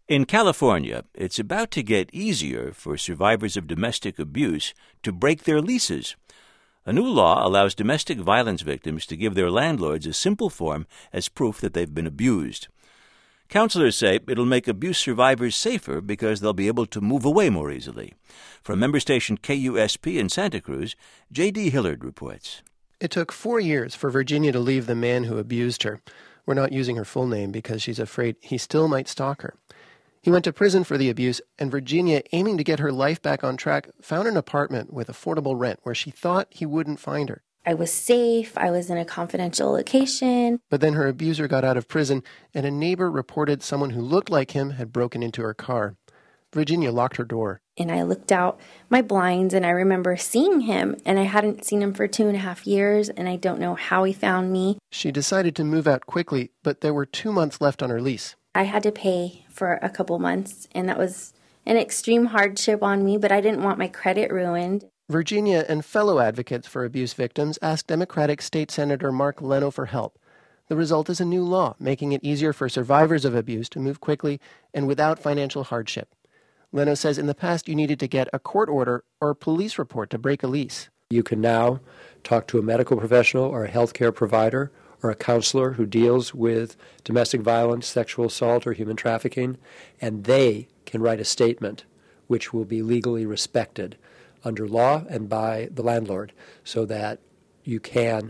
In California, it's about to get easier for survivors of domestic abuse to break their leases. A new law allows domestic violence victims to give their landlords a simple form as proof that they've been abused. Counselors say it'll make abuse survivors safer because they'll be able to move away more easily. From member station KUSP in Santa Cruz, J.D. Hillard reports. It took 4 years for Virginia to leave the man who abused her. We're not using her full name because she's afraid he still might stalk her. He went to prison for the abuse, and Virginia, aiming to get her life back on track, found an apartment with affordable rent where she thought he wouldn't find her. I was safe. I was in a confidential location. But then her abuser got out of prison, and a neighbor reported someone who looked like him had broken into her car. Virginia locked her door. And I looked out my blinds, and I remember seeing him, and I hadn't seen him for 2.5 years, and I don't know how he found me. She decided to move out quickly, but there were 2 months left on her lease. I had to pay for a couple months, and that was an extreme hardship on me, but I didn't want my credit ruined. Virginia and fellow advocates for abuse victims asked Democratic State Senator Mark Leno for help. The result is a new law making it easier for survivors of abuse to move quickly and without financial hardship. Leno says in the past you needed to get a court order or a police report to break a lease. You can now talk to a medical professional or a healthcare provider or a counselor who deals with domestic violence, sexual assault, or human trafficking, and they can write a statement which will be legally respected under law and by the landlord so that you can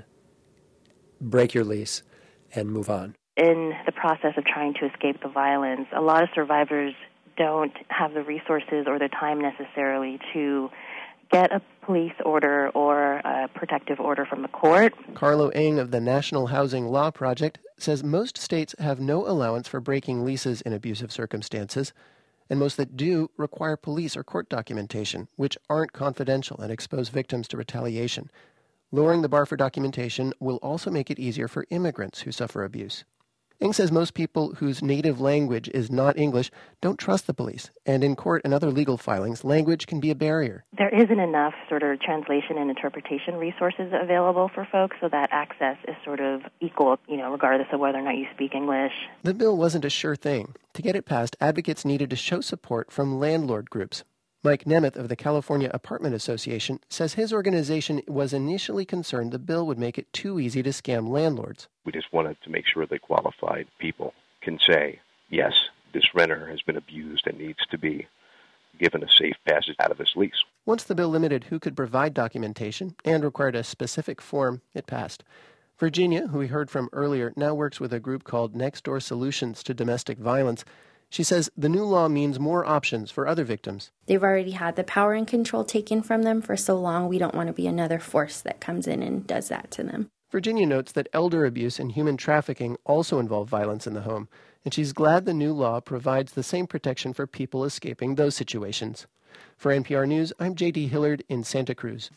break your lease and move on. In the process of trying to escape the violence, a lot of survivors don't have the resources or the time necessarily to get a police order or a protective order from the court. Carlo Ng of the National Housing Law Project says most states have no allowance for breaking leases in abusive circumstances, and most that do require police or court documentation, which aren't confidential and expose victims to retaliation. Lowering the bar for documentation will also make it easier for immigrants who suffer abuse. Ng says most people whose native language is not English don't trust the police, and in court and other legal filings, language can be a barrier. There isn't enough sort of translation and interpretation resources available for folks, so that access is sort of equal, regardless of whether or not you speak English. The bill wasn't a sure thing. To get it passed, advocates needed to show support from landlord groups. Mike Nemeth of the California Apartment Association says his organization was initially concerned the bill would make it too easy to scam landlords. We just wanted to make sure that qualified people can say, yes, this renter has been abused and needs to be given a safe passage out of his lease. Once the bill limited who could provide documentation and required a specific form, it passed. Virginia, who we heard from earlier, now works with a group called Next Door Solutions to Domestic Violence. She says the new law means more options for other victims. They've already had the power and control taken from them for so long. We don't want to be another force that comes in and does that to them. Virginia notes that elder abuse and human trafficking also involve violence in the home, and she's glad the new law provides the same protection for people escaping those situations. For NPR News, I'm J.D. Hillard in Santa Cruz.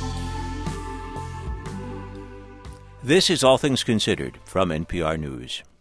This is All Things Considered from NPR News.